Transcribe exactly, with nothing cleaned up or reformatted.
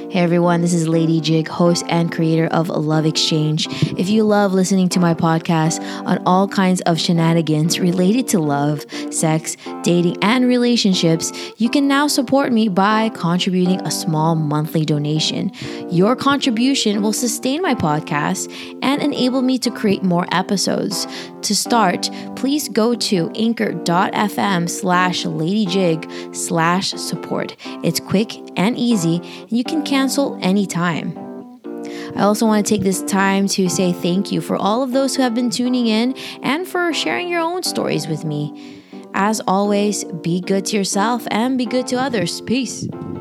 Hey everyone, this is Lady Jig, host and creator of Love Exchange. If you love listening to my podcast on all kinds of shenanigans related to love, sex, dating, and relationships, you can now support me by contributing a small monthly donation. Your contribution will sustain my podcast and enable me to create more episodes. To start, please go to anchor.fm slash ladyjig slash support. It's quick and easy, and you can cancel anytime. I also want to take this time to say thank you for all of those who have been tuning in and for sharing your own stories with me. As always, be good to yourself and be good to others. Peace.